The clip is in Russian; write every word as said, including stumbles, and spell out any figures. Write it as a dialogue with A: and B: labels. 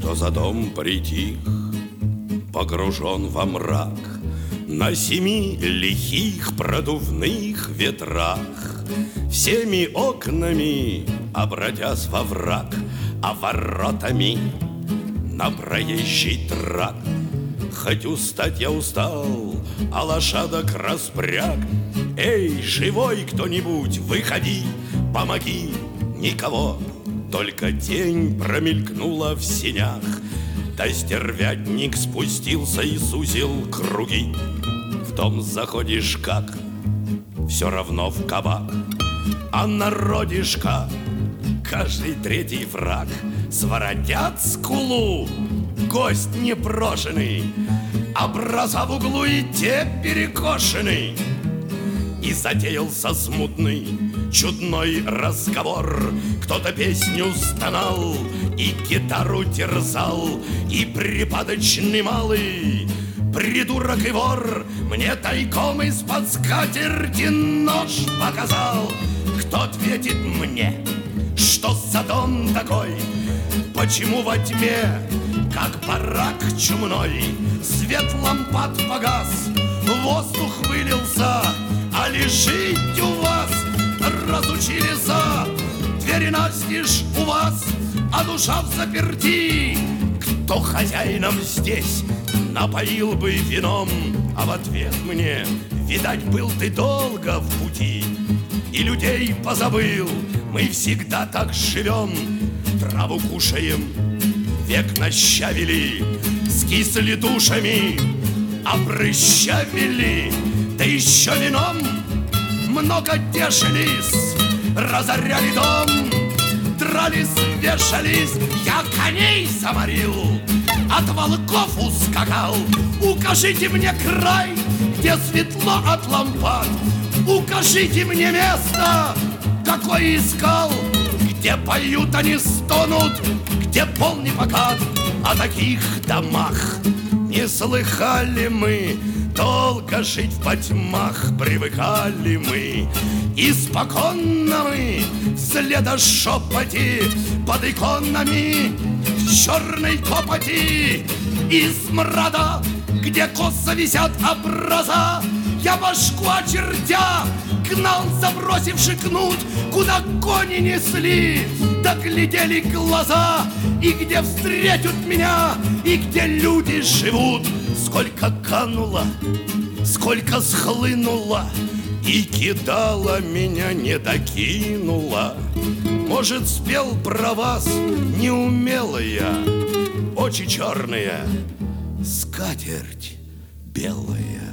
A: Кто за дом притих, погружен во мрак, на семи лихих продувных ветрах, всеми окнами обратясь во враг, а воротами на проезжий трак. Хоть устать я устал, а лошадок распряг. Эй, живой кто-нибудь, выходи, помоги. Никого, только тень промелькнула в сенях. Да стервятник спустился и сузил круги. В дом заходишь как, все равно в кабак. А народишка, каждый третий враг. Своротят скулу, гость непрошенный, образа в углу и те перекошены. И затеялся смутный, чудной разговор. Кто-то песню стонал и гитару терзал, и припадочный малый придурок и вор мне тайком из-под скатерти нож показал. Кто ответит мне, что за дом такой? Почему во тьме, как барак чумной, свет лампад погас, воздух вылился, а лежить у вас разучили за двери настежь у вас, а душа в заперти. Кто хозяином здесь напоил бы вином, а в ответ мне, видать, был ты долго в пути и людей позабыл. Мы всегда так живем, траву кушаем, век нащавили, скисли душами, а прыща вели, да еще вином много тешились, разоряли дом, дрались, вешались. Я коней заморил, от волков ускакал. Укажите мне край, где светло от лампад, укажите мне место, какое искал, где поют они, стонут, где полный покат. О таких домах не слыхали мы, долго жить в потьмах привыкали мы. Испоконно мы следа шепоти под иконами в черной копоти. Из мрада, где косо висят образа, я башку очертя гнал, забросивши кнут, куда кони несли, да глядели глаза, и где встретят меня, и где люди живут. Сколько кануло, сколько схлынуло, и кидала меня, не докинула. Может, спел про вас неумелая, очи черные, скатерть белая.